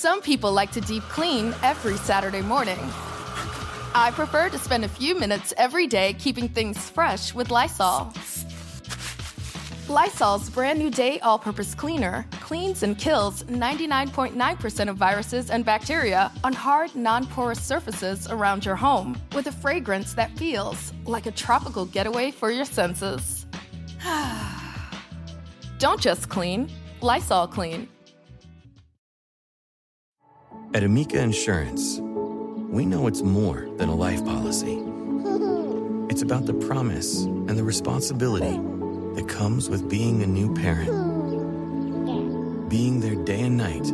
Some people like to deep clean every Saturday morning. I prefer to spend a few minutes every day keeping things fresh with Lysol. Lysol's brand new Day All-Purpose Cleaner cleans and kills 99.9% of viruses and bacteria on hard, non-porous surfaces around your home with a fragrance that feels like a tropical getaway for your senses. Don't just clean, Lysol clean. At Amica Insurance, we know it's more than a life policy. It's about the promise and the responsibility that comes with being a new parent. Being there day and night.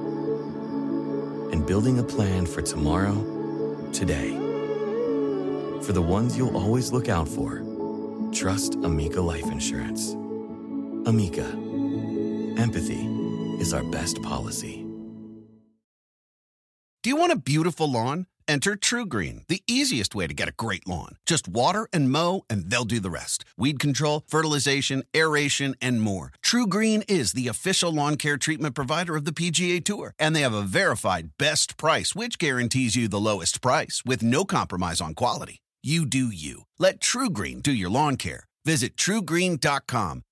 And building a plan for tomorrow, today. For the ones you'll always look out for, trust Amica Life Insurance. Amica. Empathy is our best policy. Do you want a beautiful lawn? Enter TruGreen, the easiest way to get a great lawn. Just water and mow, and they'll do the rest. Weed control, fertilization, aeration, and more. TruGreen is the official lawn care treatment provider of the PGA Tour, and they have a verified best price, which guarantees you the lowest price with no compromise on quality. You do you. Let TruGreen do your lawn care. Visit TruGreen.com,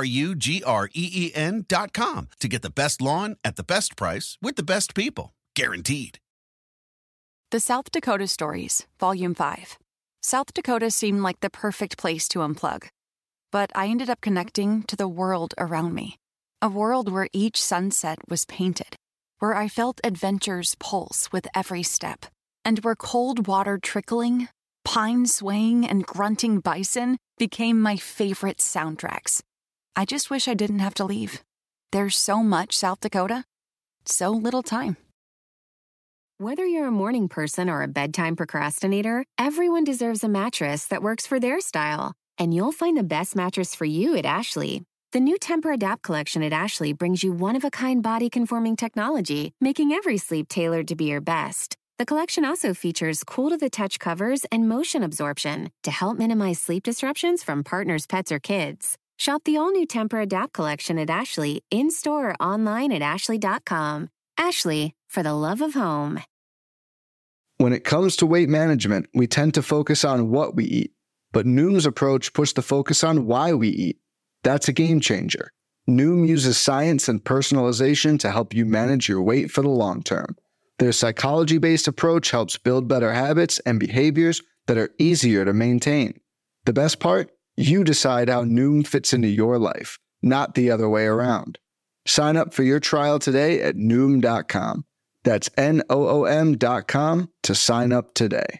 TruGreen.com, to get the best lawn at the best price with the best people. Guaranteed. The South Dakota Stories, Volume 5. South Dakota seemed like the perfect place to unplug. But I ended up connecting to the world around me. A world where each sunset was painted, where I felt adventure's pulse with every step, and where cold water trickling, pine swaying, and grunting bison became my favorite soundtracks. I just wish I didn't have to leave. There's so much South Dakota, so little time. Whether you're a morning person or a bedtime procrastinator, everyone deserves a mattress that works for their style. And you'll find the best mattress for you at Ashley. The new Temper-Adapt collection at Ashley brings you one-of-a-kind body-conforming technology, making every sleep tailored to be your best. The collection also features cool-to-the-touch covers and motion absorption to help minimize sleep disruptions from partners, pets, or kids. Shop the all-new Temper-Adapt collection at Ashley, in-store or online at ashley.com. Ashley, for the love of home. When it comes to weight management, we tend to focus on what we eat, but Noom's approach puts the focus on why we eat. That's a game changer. Noom uses science and personalization to help you manage your weight for the long term. Their psychology-based approach helps build better habits and behaviors that are easier to maintain. The best part? You decide how Noom fits into your life, not the other way around. Sign up for your trial today at Noom.com. That's Noom.com to sign up today.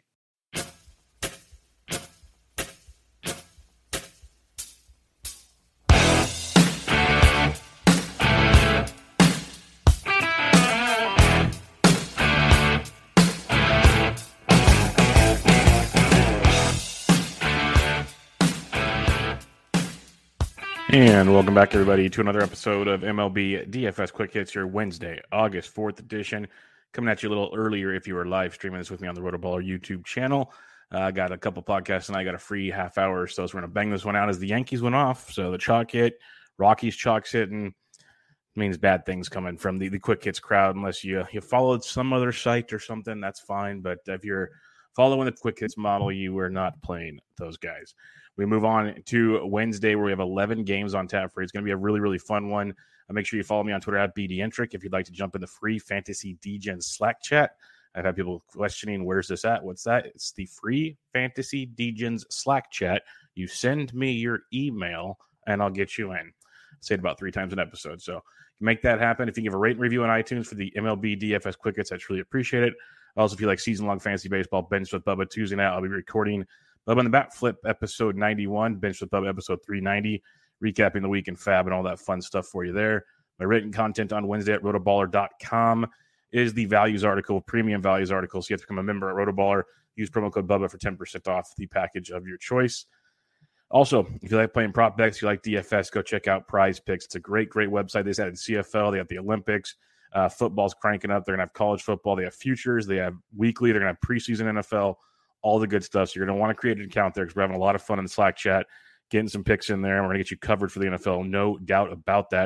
And welcome back, everybody, to another episode of MLB DFS Quick Hits, your Wednesday, August 4th edition. Coming at you a little earlier if you were live streaming this with me on the Rotoballer YouTube channel. I got a couple podcasts and I got a free half hour or so we're going to bang this one out as the Yankees went off. So the chalk hit, Rockies chalk's hitting, means bad things coming from the Quick Hits crowd unless you followed some other site or something, that's fine. But if you're following the Quick Hits model, you are not playing those guys. We move on to Wednesday where we have 11 games on tap for you. It's going to be a really, really fun one. Make sure you follow me on Twitter at BDentric if you'd like to jump in the free Fantasy DGen Slack chat. I've had people questioning, where's this at? What's that? It's the free Fantasy DGen's Slack chat. You send me your email, and I'll get you in. I say it about 3 times an episode. So make that happen. If you give a rate and review on iTunes for the MLB DFS Quick Hits, I truly appreciate it. Also, if you like season-long fantasy baseball, Bench with Bubba Tuesday night, I'll be recording Bubba in the Bat Flip episode 91, Bench with Bubba episode 390, recapping the week in Fab and all that fun stuff for you there. My written content on Wednesday at rotoballer.com is the values article, premium values article. So you have to become a member at Rotoballer. Use promo code Bubba for 10% off the package of your choice. Also, if you like playing prop bets, you like DFS, go check out Prize Picks. It's a great, great website. They just added CFL. They got the Olympics. Football's cranking up. They're going to have college football. They have futures. They have weekly. They're going to have preseason NFL. All the good stuff. So you're going to want to create an account there because we're having a lot of fun in the Slack chat, getting some picks in there. And we're going to get you covered for the NFL. No doubt about that.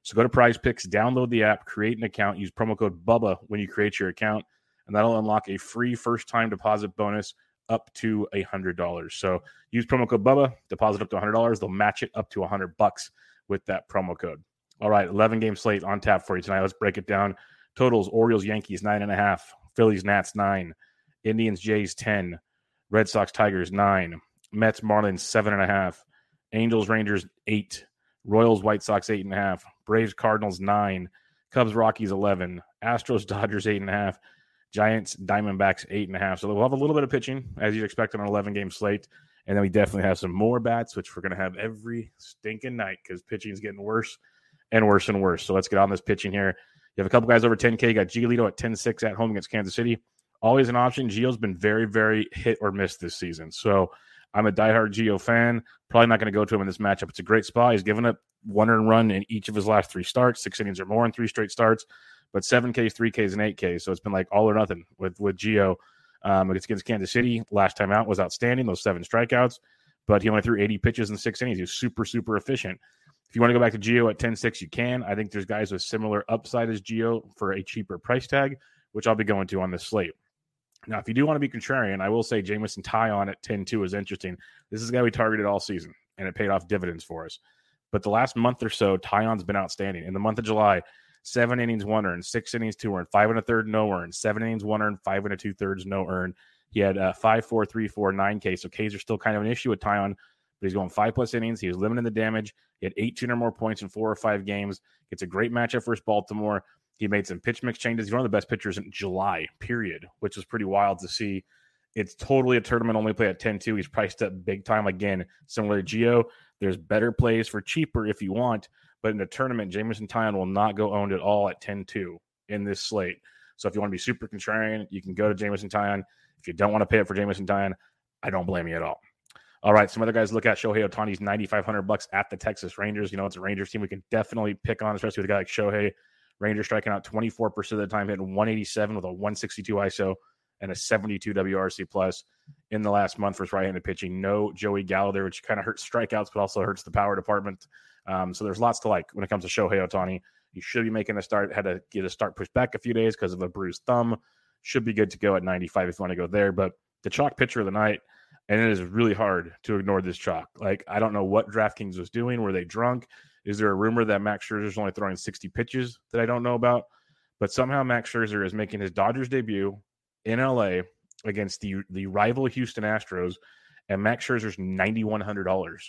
So go to Prize Picks, download the app, create an account, use promo code BUBBA when you create your account, and that'll unlock a free first-time deposit bonus up to $100. So use promo code BUBBA, deposit up to $100. They'll match it up to $100 with that promo code. All right, 11-game slate on tap for you tonight. Let's break it down. Totals: Orioles, Yankees, 9.5. Phillies, Nats, 9. Indians, Jays, 10. Red Sox, Tigers, 9. Mets, Marlins, 7.5. Angels, Rangers, 8. Royals, White Sox, 8.5. Braves, Cardinals, 9. Cubs, Rockies, 11. Astros, Dodgers, 8.5. Giants, Diamondbacks, 8.5. So we'll have a little bit of pitching, as you'd expect on an 11-game slate. And then we definitely have some more bats, which we're going to have every stinking night because pitching is getting worse and worse and worse. So let's get on this pitching here. You have a couple guys over 10K. You got Giolito at 10-6 at home against Kansas City. Always an option. Gio's been very, very hit or miss this season. So I'm a diehard Gio fan. Probably not going to go to him in this matchup. It's a great spot. He's given up one earned run in each of his last 3 starts, 6 innings or more in 3 straight starts, but 7Ks, 3Ks, and 8Ks. So it's been like all or nothing with Gio. Against Kansas City, last time out was outstanding, those 7 strikeouts, but he only threw 80 pitches in 6 innings. He was super, super efficient. If you want to go back to Gio at 10-6, you can. I think there's guys with similar upside as Gio for a cheaper price tag, which I'll be going to on this slate. Now, if you do want to be contrarian, I will say Jameson Taillon at 10-2 is interesting. This is a guy we targeted all season, and it paid off dividends for us. But the last month or so, Taillon's been outstanding. In the month of July, 7 innings, 1 earned, 6 innings, 2 earned, 5 1/3, no earned, 7 innings, 1 earned, 5 2/3, no earned. He had 5.4, 3.4, 9K. So Ks are still kind of an issue with Taillon, but he's going 5+ innings. He was limiting the damage. He had 18 or more points in 4 or 5 games. It's a great matchup versus Baltimore. He made some pitch mix changes. He's one of the best pitchers in July, period, which was pretty wild to see. It's totally a tournament-only play at 10-2. He's priced up big time. Again, similar to Gio, there's better plays for cheaper if you want, but in a tournament, Jameson Taillon will not go owned at all at 10-2 in this slate. So if you want to be super contrarian, you can go to Jameson Taillon. If you don't want to pay it for Jameson Taillon, I don't blame you at all. All right, some other guys look at Shohei Ohtani's $9,500 at the Texas Rangers. You know, it's a Rangers team we can definitely pick on, especially with a guy like Shohei. Rangers striking out 24% of the time, hitting 187 with a 162 ISO and a 72 WRC plus in the last month for his right-handed pitching. No Joey Gallo there, which kind of hurts strikeouts, but also hurts the power department. So there's lots to like when it comes to Shohei Ohtani. He should be making a start. Had to get a start pushed back a few days because of a bruised thumb. Should be good to go at 95 if you want to go there. But the chalk pitcher of the night, and it is really hard to ignore this chalk. Like, I don't know what DraftKings was doing. Were they drunk? Is there a rumor that Max Scherzer is only throwing 60 pitches that I don't know about? But somehow Max Scherzer is making his Dodgers debut in LA against the rival Houston Astros, and Max Scherzer's $9,100.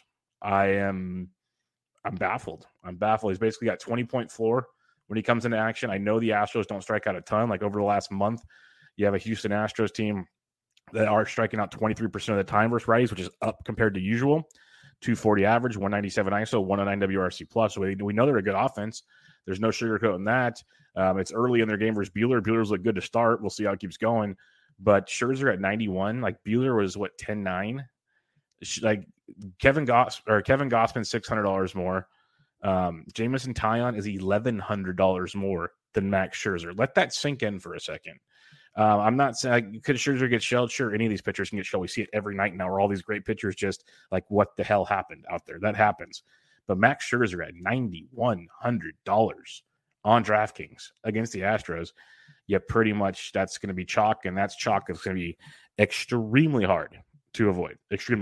I'm baffled. He's basically got 20-point floor when he comes into action. I know the Astros don't strike out a ton. Like over the last month, you have a Houston Astros team that are striking out 23% of the time versus righties, which is up compared to usual. 240 average, 197 ISO, 109 WRC plus. So we know they're a good offense. There's no sugarcoating that. It's early in their game versus Buehler. Buehler's look good to start. We'll see how it keeps going. But Scherzer at 91, like Buehler was what, 10-9? Like Kevin Gausman, $600 more. Jameson Taillon is $1,100 more than Max Scherzer. Let that sink in for a second. I'm not saying could Scherzer get shelled. Sure, any of these pitchers can get shelled. We see it every night now where all these great pitchers just like, what the hell happened out there? That happens. But Max Scherzer at $9,100 on DraftKings against the Astros, pretty much that's going to be chalk, and that's chalk that's going to be extremely hard to avoid.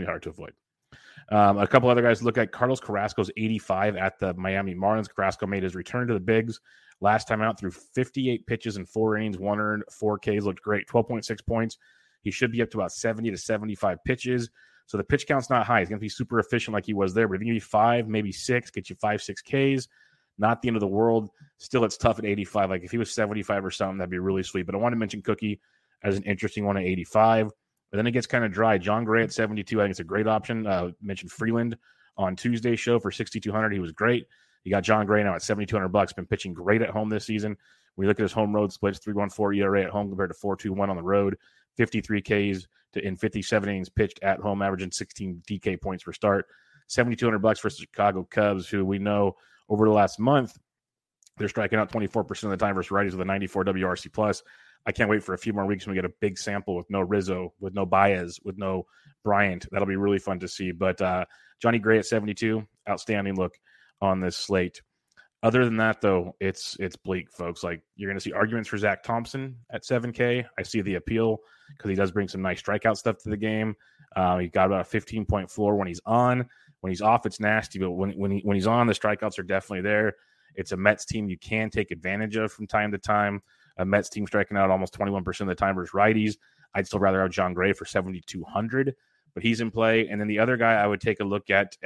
A couple other guys to look at. Carlos Carrasco's 85 at the Miami Marlins. Carrasco made his return to the bigs last time out through 58 pitches in 4 innings, 1 earned, 4 Ks, looked great, 12.6 points. He should be up to about 70 to 75 pitches. So the pitch count's not high. He's going to be super efficient like he was there. But if you give me 5, maybe 6, get you 5-6 Ks, not the end of the world. Still, it's tough at 85. Like if he was 75 or something, that'd be really sweet. But I want to mention Cookie as an interesting one at 85. But then it gets kind of dry. John Gray at 72, I think it's a great option. Mentioned Freeland on Tuesday's show for $6,200. He was great. You got John Gray now at $7,200. Been pitching great at home this season. When you look at his home road splits, 3.14 ERA at home compared to 4.21 on the road, 53 Ks in 57 innings pitched at home, averaging 16 DK points per start. $7,200 versus Chicago Cubs, who we know over the last month they're striking out 24% of the time versus righties with a 94 WRC plus. I can't wait for a few more weeks when we get a big sample with no Rizzo, with no Baez, with no Bryant. That'll be really fun to see. But Johnny Gray at 72, outstanding look on this slate. Other than that, though, it's bleak, folks. Like, you're going to see arguments for Zach Thompson at 7K. I see the appeal because he does bring some nice strikeout stuff to the game. He got about a 15-point floor when he's on. When he's off, it's nasty. But when he's on, the strikeouts are definitely there. It's a Mets team you can take advantage of from time to time. A Mets team striking out almost 21% of the time versus righties. I'd still rather have John Gray for 7,200, but he's in play. And then the other guy I would take a look at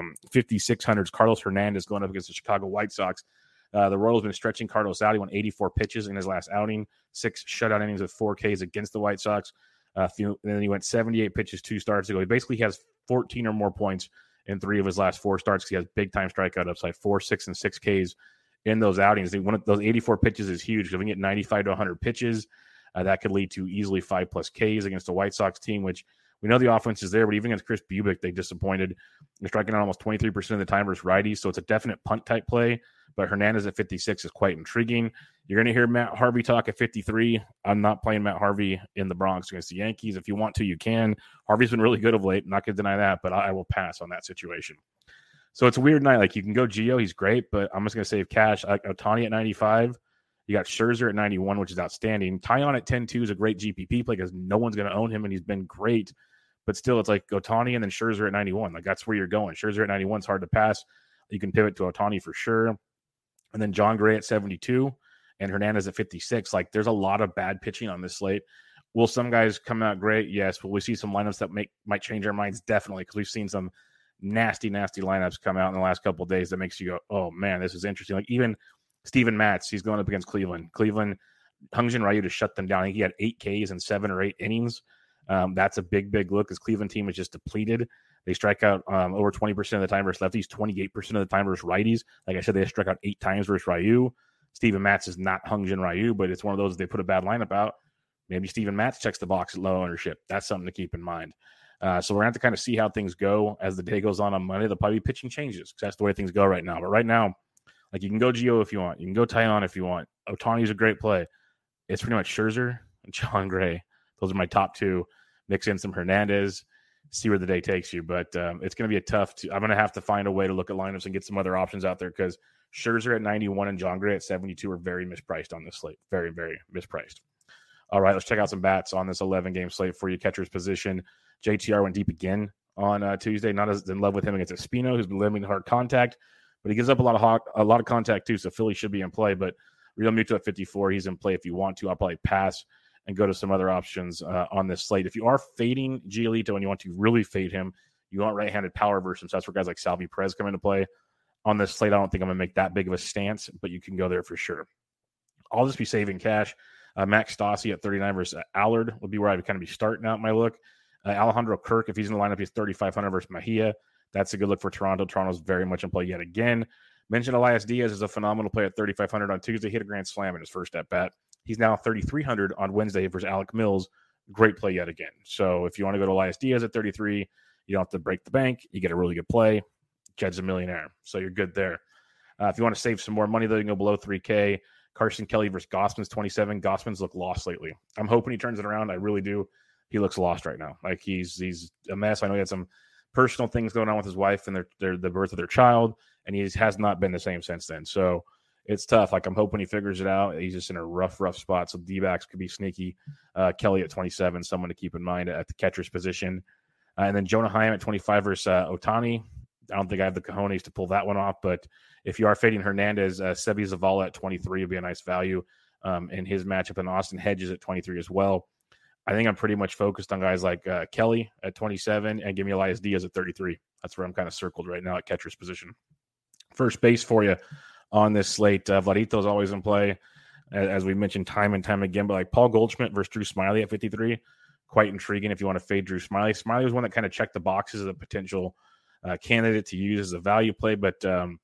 5,600 is Carlos Hernandez going up against the Chicago White Sox. The Royals been stretching Carlos out. He won 84 pitches in his last outing, 6 shutout innings with 4 Ks against the White Sox. And then he went 78 pitches 2 starts ago. He basically has 14 or more points in 3 of his last 4 starts. He has big-time strikeout upside, 4, 6, and 6 Ks in those outings. One of those 84 pitches is huge. If we can get 95 to 100 pitches, that could lead to easily 5+ Ks against the White Sox team, which we know the offense is there, but even against Chris Bubic, they disappointed. They're striking out almost 23% of the time versus righties, so it's a definite punt-type play. But Hernandez at 56 is quite intriguing. You're going to hear Matt Harvey talk at 53. I'm not playing Matt Harvey in the Bronx against the Yankees. If you want to, you can. Harvey's been really good of late. I'm not going to deny that, but I will pass on that situation. So it's a weird night. Like, you can go Gio. He's great, but I'm just going to save cash. I like Ohtani at 95. You got Scherzer at 91, which is outstanding. Taillon at 10-2 is a great GPP play because no one's going to own him, and he's been great. But still, it's like Ohtani and then Scherzer at 91. Like, that's where you're going. Scherzer at 91 is hard to pass. You can pivot to Ohtani for sure. And then John Gray at 72 and Hernandez at 56. Like, there's a lot of bad pitching on this slate. Will some guys come out great? Yes. Will we see some lineups that might change our minds? Definitely, because we've seen some nasty lineups come out in the last couple of days that makes you go, oh, man, this is interesting. Like, even Steven Matz, he's going up against Cleveland. Hyun-Jin Ryu to shut them down. I think he had 8 Ks in 7 or 8 innings. That's a big look because Cleveland team is just depleted. They strike out over 20% of the time versus lefties, 28% of the time versus righties. Like I said, they struck out 8 times versus Ryu. Steven Matz is not Hyun-Jin Ryu, but it's one of those, they put a bad lineup out. Maybe Steven Matz checks the box at low ownership. That's something to keep in mind. So we're going to have to kind of see how things go as the day goes on Monday. There'll probably be pitching changes because that's the way things go right now. But right now, like, you can go Gio if you want. You can go Taillon if you want. Ohtani's a great play. It's pretty much Scherzer and John Gray. Those are my top 2. Mix in some Hernandez, see where the day takes you. But it's going to be I'm going to have to find a way to look at lineups and get some other options out there because Scherzer at 91 and John Gray at 72 are very mispriced on this slate. Very, very mispriced. All right, let's check out some bats on this 11-game slate for you. Catcher's position. JTR went deep again on Tuesday. Not as in love with him against Espino, who's been limiting hard contact, but he gives up a lot of contact too. So Philly should be in play. But Real Muto at 54, he's in play if you want to. I'll probably pass and go to some other options on this slate. If you are fading Giolito and you want to really fade him, you want right-handed power versus that's where guys like Salvi Perez come into play. On this slate, I don't think I'm going to make that big of a stance, but you can go there for sure. I'll just be saving cash. Max Stassi at 39 versus Allard would be where I would kind of be starting out my look. Alejandro Kirk, if he's in the lineup, he's 3,500 versus Mejia. That's a good look for Toronto. Toronto's very much in play yet again. Mentioned Elias Diaz is a phenomenal play at 3,500 on Tuesday. He hit a grand slam in his first at-bat. He's now 3,300 on Wednesday versus Alec Mills. Great play yet again. So if you want to go to Elias Diaz at 33, you don't have to break the bank. You get a really good play. Jed's a millionaire. So you're good there. If you want to save some more money, though, you can go below 3K. Carson Kelly versus Gossman's 27. Gossman's look lost lately. I'm hoping he turns it around. I really do. He looks lost right now. Like, he's a mess. I know he had some personal things going on with his wife and the birth of their child, and he has not been the same since then. So it's tough. Like, I'm hoping he figures it out. He's just in a rough spot. So D-backs could be sneaky. Kelly at 27, someone to keep in mind at the catcher's position. And then Jonah Heim at 25 versus Ohtani. I don't think I have the cojones to pull that one off, but if you are fading Hernandez, Sebi Zavala at 23 would be a nice value in his matchup, and Austin Hedges at 23 as well. I think I'm pretty much focused on guys like Kelly at 27 and give me Elias Diaz at 33. That's where I'm kind of circled right now at catcher's position. First base for you on this slate. Vladito's always in play, as we mentioned time and time again, but like Paul Goldschmidt versus Drew Smyly at 53, quite intriguing if you want to fade Drew Smyly. Smyly was one that kind of checked the boxes as a potential candidate to use as a value play, but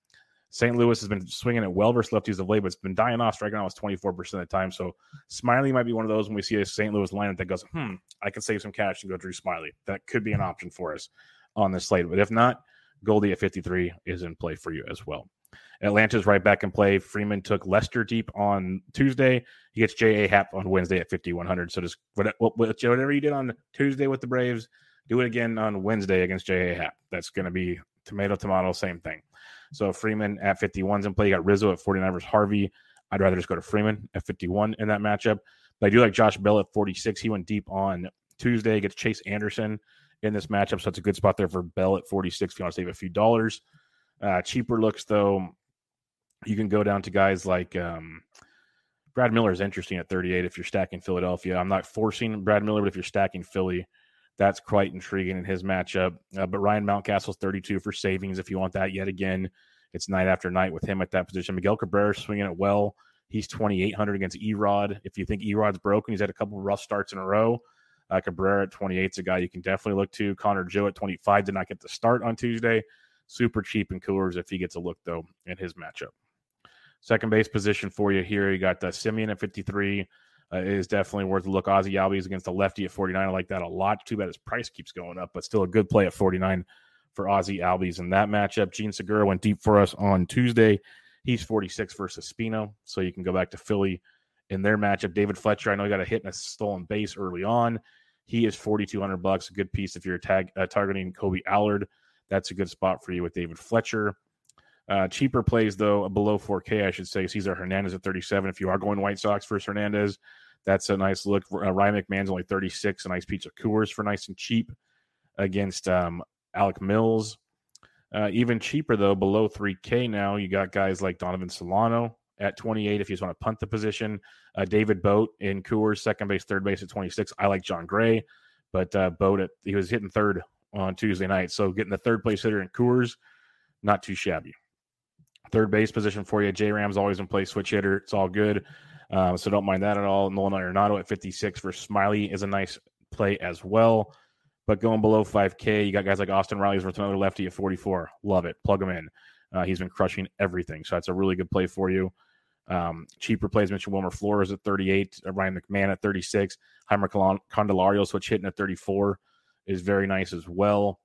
St. Louis has been swinging it well versus lefties of late, but it's been dying off, striking out 24% of the time. So Smyly might be one of those when we see a St. Louis lineup that goes, I can save some cash and go Drew Smyly. That could be an option for us on this slate. But if not, Goldie at 53 is in play for you as well. Atlanta's right back in play. Freeman took Lester deep on Tuesday. He gets J.A. Happ on Wednesday at 5,100. So just whatever you did on Tuesday with the Braves, do it again on Wednesday against J.A. Happ. That's going to be tomato, same thing. So Freeman at 51 is in play. You got Rizzo at 49 versus Harvey. I'd rather just go to Freeman at 51 in that matchup. But I do like Josh Bell at 46. He went deep on Tuesday. Gets Chase Anderson in this matchup, so it's a good spot there for Bell at 46 if you want to save a few dollars. Cheaper looks, though, you can go down to guys like Brad Miller is interesting at 38 if you're stacking Philadelphia. I'm not forcing Brad Miller, but if you're stacking Philly, that's quite intriguing in his matchup. But Ryan Mountcastle's 32 for savings if you want that yet again. It's night after night with him at that position. Miguel Cabrera swinging it well. He's 2,800 against Erod. If you think Erod's broken, he's had a couple of rough starts in a row. Cabrera at 28 is a guy you can definitely look to. Connor Joe at 25 did not get the start on Tuesday. Super cheap in Coolers if he gets a look, though, in his matchup. Second base position for you here. You got Simeon at 53. Is definitely worth a look. Ozzie Albies against the lefty at 49. I like that a lot. Too bad his price keeps going up, but still a good play at 49 for Ozzie Albies in that matchup. Gene Segura went deep for us on Tuesday. He's 46 versus Spino, so you can go back to Philly in their matchup. David Fletcher, I know he got a hit and a stolen base early on. He is $4,200. A good piece if you're targeting Kobe Allard. That's a good spot for you with David Fletcher. Cheaper plays, though, below 4K, I should say. Cesar Hernandez at 37. If you are going White Sox versus Hernandez, that's a nice look. Ryan McMahon's only 36. A nice piece of Coors for nice and cheap against Alec Mills. Even cheaper, though, below 3K now, you got guys like Donovan Solano at 28 if you just want to punt the position. David Boat in Coors, second base, third base at 26. I like John Gray, but Boat, he was hitting third on Tuesday night. So getting the third place hitter in Coors, not too shabby. Third base position for you. J-Ram's always in play, switch hitter. It's all good. So don't mind that at all. Nolan Arenado at 56 for Smiley is a nice play as well. But going below 5K, you got guys like Austin Riley's versus another lefty at 44. Love it. Plug him in. He's been crushing everything. So that's a really good play for you. Cheaper plays, mentioned Wilmer Flores at 38. Ryan McMahon at 36. Heimer Candelario switch hitting at 34 is very nice as well.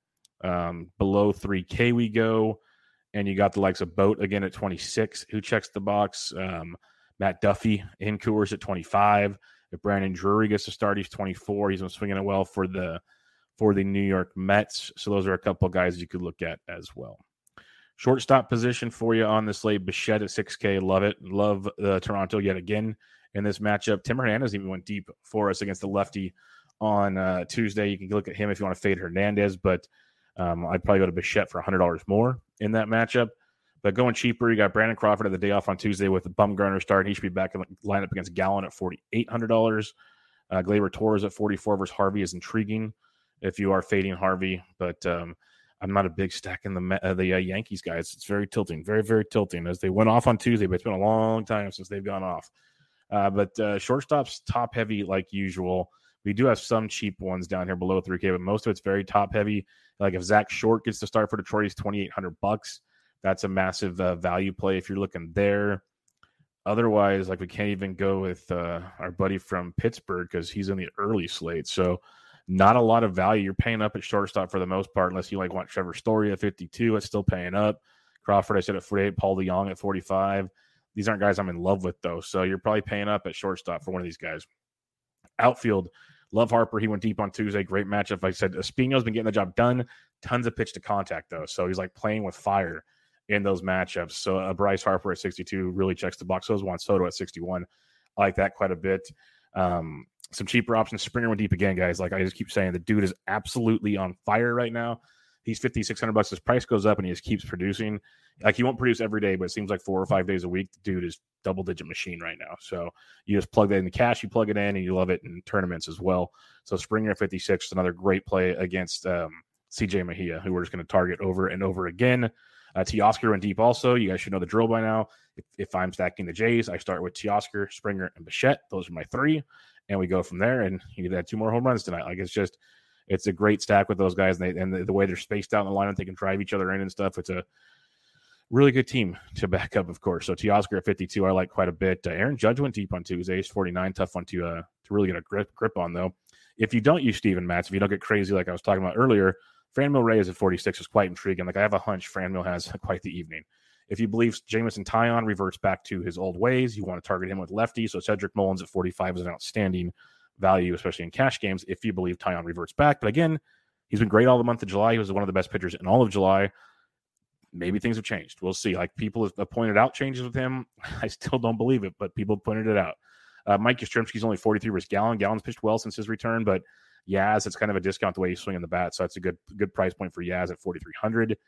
Below 3K we go. And you got the likes of Boat again at 26, who checks the box. Matt Duffy in Coors at 25. If Brandon Drury gets to start, he's 24. He's been swinging it well for the New York Mets. So those are a couple of guys you could look at as well. Shortstop position for you on the slate. Bichette at 6K. Love it. Love Toronto yet again in this matchup. Tim Hernandez even went deep for us against the lefty on Tuesday. You can look at him if you want to fade Hernandez, but I'd probably go to Bichette for $100 more in that matchup. But going cheaper, you got Brandon Crawford at the day off on Tuesday with the Bumgarner start. He should be back in the lineup against Gallen at $4,800. Gleyber Torres at 44 versus Harvey is intriguing if you are fading Harvey. But I'm not a big stack in the Yankees, guys. It's very tilting, very, very tilting as they went off on Tuesday, but it's been a long time since they've gone off. But shortstop's top heavy like usual. We do have some cheap ones down here below 3K, but most of it's very top heavy. Like if Zach Short gets to start for Detroit, he's $2,800. That's a massive value play if you're looking there. Otherwise, like we can't even go with our buddy from Pittsburgh because he's in the early slate. So not a lot of value. You're paying up at shortstop for the most part, unless you like want Trevor Story at 52. It's still paying up. Crawford, I said at 48. Paul DeJong at 45. These aren't guys I'm in love with, though. So you're probably paying up at shortstop for one of these guys. Outfield, love Harper. He went deep on Tuesday. Great matchup. Like I said, Espino's been getting the job done. Tons of pitch to contact, though. So he's like playing with fire in those matchups. So Bryce Harper at 62 really checks the box. So is Juan Soto at 61. I like that quite a bit. Some cheaper options. Springer went deep again, guys. Like I just keep saying, the dude is absolutely on fire right now. He's $5,600. His price goes up and he just keeps producing. Like he won't produce every day, but it seems like 4 or 5 days a week. The dude is double-digit machine right now. So you just plug that in the cash, you plug it in, and you love it in tournaments as well. So Springer at 56 is another great play against CJ Mejia, who we're just going to target over and over again. Teoscar went deep also. You guys should know the drill by now. If I'm stacking the Jays, I start with Teoscar, Springer, and Bichette. Those are my 3. And we go from there, and you get that 2 more home runs tonight. Like it's a great stack with those guys, and the way they're spaced out in the lineup, they can drive each other in and stuff. It's a really good team to back up, of course. So Teoscar at 52, I like quite a bit. Aaron Judge went deep on Tuesday. He's 49, tough one to really get a grip on, though. If you don't use Steven Matz, if you don't get crazy like I was talking about earlier, Franmil Reyes at 46 is quite intriguing. Like I have a hunch Franmil has quite the evening. If you believe Jameson Taillon reverts back to his old ways, you want to target him with lefty. So Cedric Mullins at 45 is an outstanding value, especially in cash games, if you believe Taillon reverts back. But again, he's been great all the month of July. He was one of the best pitchers in all of July. maybe things have changed. We'll see. Like, people have pointed out changes with him. I still don't believe it, but people pointed it out. Mike Yastrzemski's only 43 versus Gallon. Gallon's pitched well since his return, but Yaz, it's kind of a discount the way he's swinging the bat, so that's a good price point for Yaz at 4,300.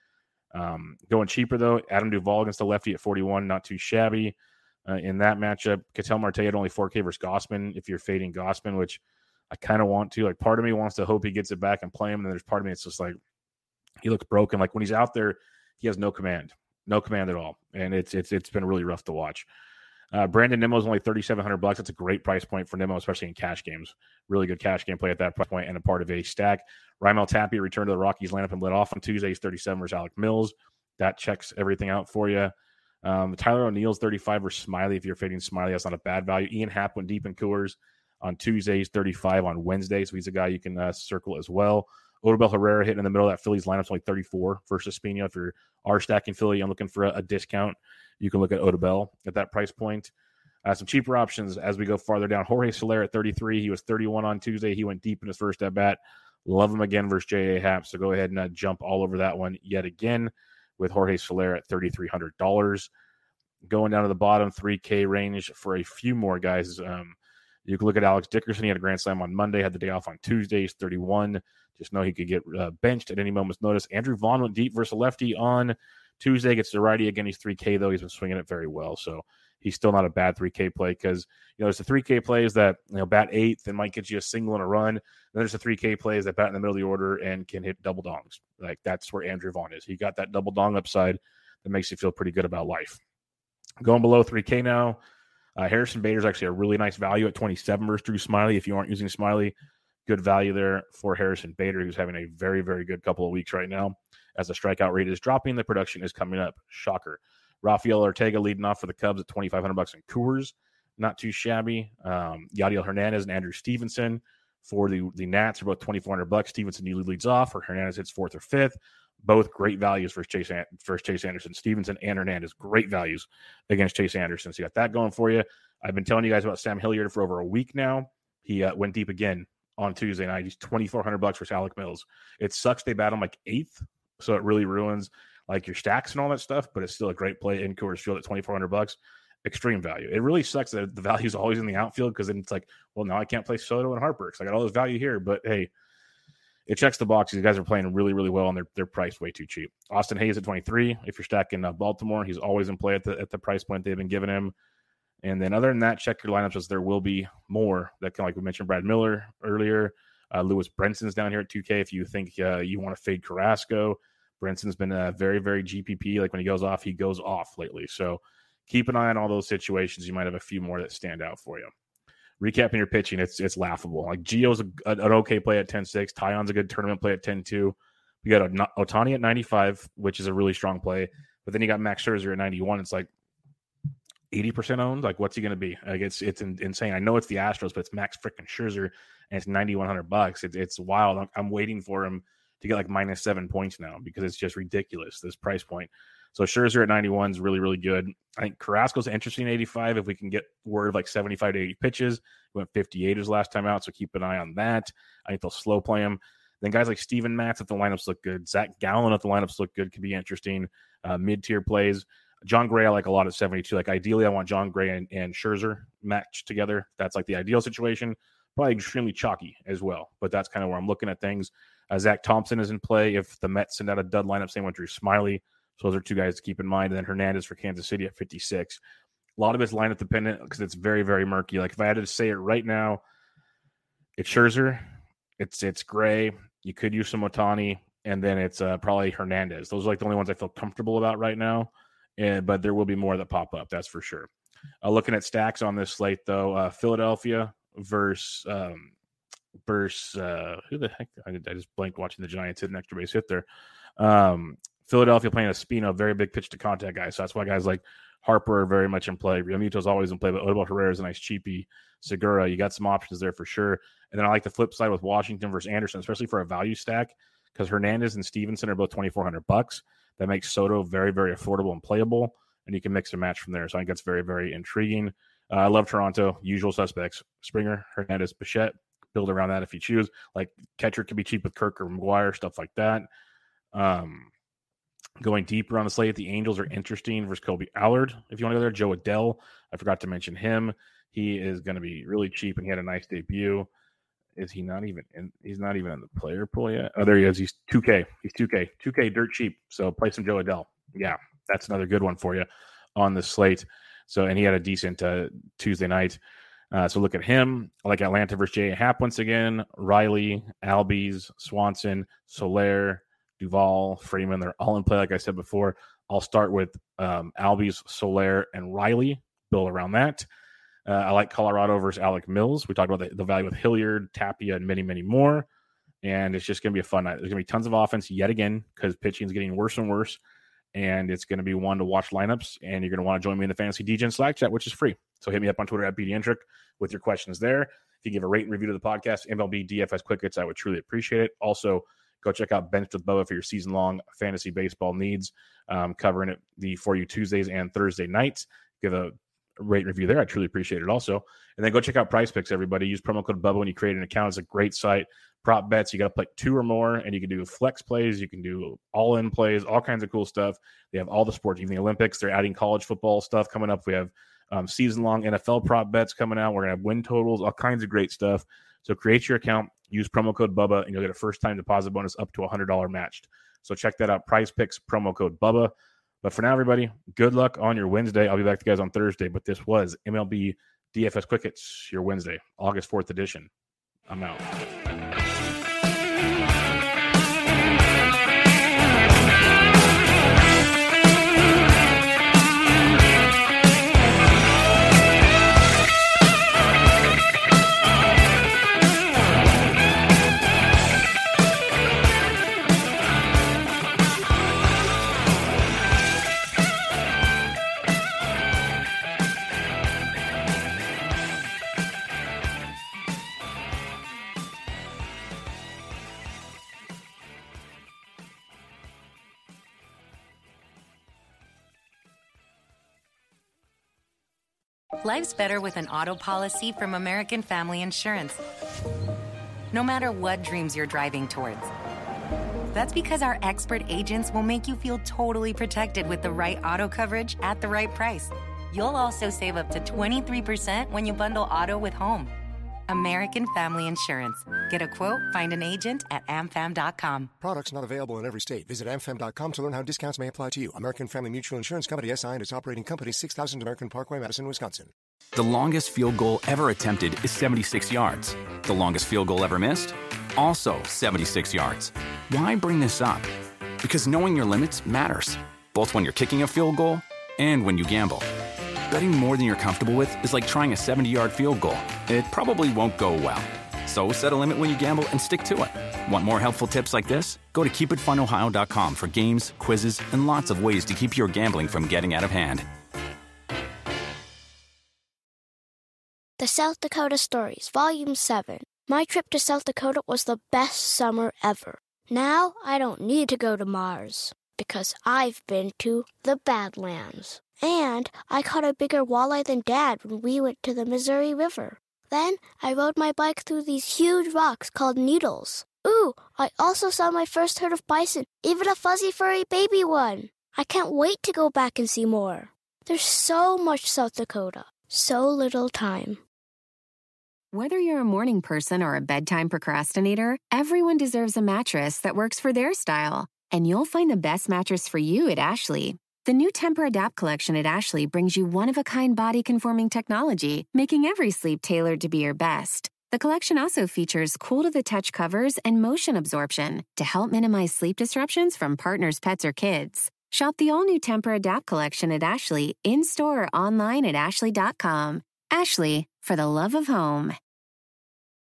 Going cheaper, though, Adam Duvall against the lefty at 41, not too shabby. In that matchup, Ketel Marte at only 4K versus Gausman if you're fading Gausman, which I kind of want to. Like, part of me wants to hope he gets it back and play him, and then there's part of me it's just like, he looks broken. Like, when he's out there, he has no command at all, and it's been really rough to watch. Brandon Nimmo's only $3,700. That's a great price point for Nimmo, especially in cash games. Really good cash game play at that price point and a part of a stack. Raimel Tapia returned to the Rockies lineup and lit off on Tuesday. He's 37 versus Alec Mills. That checks everything out for you. Tyler O'Neill's 35 versus Smiley. If you're fading Smiley, that's not a bad value. Ian Happ went deep in Coors on Tuesday. He's 35 on Wednesday, so he's a guy you can circle as well. Odubel Herrera hitting in the middle of that Phillies lineup, only 34 versus Espino. If you are stacking Philly, I'm looking for a discount. You can look at Odubel at that price point. Some cheaper options as we go farther down. Jorge Soler at 33. He was 31 on Tuesday. He went deep in his first at bat. Love him again versus J.A. Happ. So go ahead and jump all over that one yet again with Jorge Soler at $3,300. Going down to the bottom 3K range for a few more guys. You can look at Alex Dickerson. He had a grand slam on Monday, had the day off on Tuesday. He's 31. Just know he could get benched at any moment's notice. Andrew Vaughn went deep versus a lefty on Tuesday. Gets the righty again. He's 3K, though. He's been swinging it very well. So he's still not a bad 3K play because, there's the 3K plays that, bat eighth and might get you a single and a run. Then there's the 3K plays that bat in the middle of the order and can hit double dongs. Like, that's where Andrew Vaughn is. He got that double dong upside that makes you feel pretty good about life. Going below 3K now, Harrison Bader's actually a really nice value at 27 versus Drew Smiley. If you aren't using Smiley, good value there for Harrison Bader, who's having a very, very good couple of weeks right now. As the strikeout rate is dropping, the production is coming up. Shocker. Rafael Ortega leading off for the Cubs at $2,500 in Coors. Not too shabby. Yadiel Hernandez and Andrew Stevenson for the Nats are both $2,400. Stevenson usually leads off, or Hernandez hits fourth or fifth. Both great values for Chase Anderson. Stevenson and Hernandez, great values against Chase Anderson. So you got that going for you. I've been telling you guys about Sam Hilliard for over a week now. He went deep again on Tuesday night. He's $2,400 for Alec Mills. It sucks they bat him like eighth, so it really ruins like your stacks and all that stuff, but it's still a great play in Coors Field at $2,400. Extreme value. It really sucks that the value is always in the outfield because then it's like, well, now I can't play Soto and Harper because I got all this value here. But hey, it checks the box. These guys are playing really, really well, and they're priced way too cheap. Austin Hayes at 23. If you're stacking Baltimore, he's always in play at the price point they've been giving him. And then other than that, check your lineups as there will be more. That can, like we mentioned, Brad Miller earlier. Lewis Brenson's down here at 2K. If you think you want to fade Carrasco, Brenson's been very, very GPP. Like when he goes off, he goes off lately. So keep an eye on all those situations. You might have a few more that stand out for you. Recapping your pitching, it's laughable. Like Gio's an okay play at 10.6. Taillon's a good tournament play at 10.2. We got Ohtani at 95, which is a really strong play. But then you got Max Scherzer at 91. It's like 80% owned. Like, what's he going to be? Like, it's insane. I know it's the Astros, but it's Max freaking Scherzer, and it's $9,100. It's wild. I'm waiting for him to get like -7 points now because it's just ridiculous, this price point. So Scherzer at 91 is really, really good. I think Carrasco's interesting at 85 if we can get word of like 75 to 80 pitches. He went 58 his last time out, so keep an eye on that. I think they'll slow play him. Then guys like Steven Matz, if the lineups look good. Zach Gallen, if the lineups look good, could be interesting. Mid-tier plays. John Gray, I like a lot at 72. Like, ideally, I want John Gray and Scherzer matched together. That's like the ideal situation. Probably extremely chalky as well, but that's kind of where I'm looking at things. Zach Thompson is in play if the Mets send out a dud lineup. Same with Drew Smiley. So those are two guys to keep in mind. And then Hernandez for Kansas City at 56. A lot of it's lineup dependent because it's very, very murky. Like, if I had to say it right now, it's Scherzer, it's Gray. You could use some Ohtani, and then it's probably Hernandez. Those are like the only ones I feel comfortable about right now. But there will be more that pop up, that's for sure. Looking at stacks on this slate, though, Philadelphia versus who the heck? I just blanked watching the Giants hit an extra base hit there. Philadelphia playing Espino, very big pitch to contact guy. So that's why guys like Harper are very much in play. Realmuto's always in play, but Odubel Herrera is a nice cheapie. Segura, you got some options there for sure. And then I like the flip side with Washington versus Anderson, especially for a value stack, because Hernandez and Stevenson are both $2,400. That makes Soto very, very affordable and playable, and you can mix and match from there. So I think that's very, very intriguing. I love Toronto, usual suspects. Springer, Hernandez, Bichette. Build around that if you choose. Like, catcher could be cheap with Kirk or McGuire, stuff like that. Going deeper on the slate, the Angels are interesting versus Kobe Allard. If you want to go there, Joe Adell, I forgot to mention him. He is going to be really cheap, and he had a nice debut. Is he not even in? He's not even in the player pool yet. Oh, there he is. He's 2K. He's 2K. 2K dirt cheap. So play some Joe Adell. Yeah, that's another good one for you on the slate. So, and he had a decent Tuesday night. So look at him. I like Atlanta versus J.A. Happ once again. Riley, Albies, Swanson, Soler, Duvall, Freeman, they're all in play, like I said before. I'll start with Albies, Soler, and Riley. Build around that. I like Colorado versus Alec Mills. We talked about the value with Hilliard, Tapia, and many, many more. And it's just going to be a fun night. There's going to be tons of offense yet again because pitching is getting worse and worse. And it's going to be one to watch lineups. And you're going to want to join me in the Fantasy DGen Slack chat, which is free. So hit me up on Twitter at BDentric with your questions there. If you give a rate and review to the podcast, MLB DFS Quick Hits, I would truly appreciate it. Also, go check out Benched with Bubba for your season-long fantasy baseball needs, covering it for you Tuesdays and Thursday nights. Give a rate and review there. I truly appreciate it also. And then go check out Prize Picks, everybody. Use promo code Bubba when you create an account. It's a great site. Prop bets, you got to play 2 or more, and you can do flex plays. You can do all-in plays, all kinds of cool stuff. They have all the sports, even the Olympics. They're adding college football stuff coming up. We have season-long NFL prop bets coming out. We're going to have win totals, all kinds of great stuff. So create your account, use promo code Bubba, and you'll get a first-time deposit bonus up to $100 matched. So check that out, Prize Picks, promo code Bubba. But for now, everybody, good luck on your Wednesday. I'll be back to you guys on Thursday, but this was MLB DFS Quick Hits, your Wednesday, August 4th edition. I'm out. Life's better with an auto policy from American Family Insurance. No matter what dreams you're driving towards. That's because our expert agents will make you feel totally protected with the right auto coverage at the right price. You'll also save up to 23% when you bundle auto with home. American Family Insurance. Get a quote, find an agent at amfam.com. Products not available in every state. Visit amfam.com to learn how discounts may apply to you. American Family Mutual Insurance Company, SI, and its operating company, 6000 American Parkway, Madison, Wisconsin. The longest field goal ever attempted is 76 yards. The longest field goal ever missed? Also 76 yards. Why bring this up? Because knowing your limits matters, both when you're kicking a field goal and when you gamble. Betting more than you're comfortable with is like trying a 70-yard field goal. It probably won't go well. So set a limit when you gamble and stick to it. Want more helpful tips like this? Go to keepitfunohio.com for games, quizzes, and lots of ways to keep your gambling from getting out of hand. The South Dakota Stories, Volume 7. My trip to South Dakota was the best summer ever. Now I don't need to go to Mars, because I've been to the Badlands. And I caught a bigger walleye than Dad when we went to the Missouri River. Then I rode my bike through these huge rocks called needles. Ooh, I also saw my first herd of bison, even a fuzzy furry baby one. I can't wait to go back and see more. There's so much South Dakota, so little time. Whether you're a morning person or a bedtime procrastinator, everyone deserves a mattress that works for their style. And you'll find the best mattress for you at Ashley. The new Tempur-Adapt collection at Ashley brings you one-of-a-kind body-conforming technology, making every sleep tailored to be your best. The collection also features cool-to-the-touch covers and motion absorption to help minimize sleep disruptions from partners, pets, or kids. Shop the all-new Tempur-Adapt collection at Ashley, in-store or online at ashley.com. Ashley, for the love of home.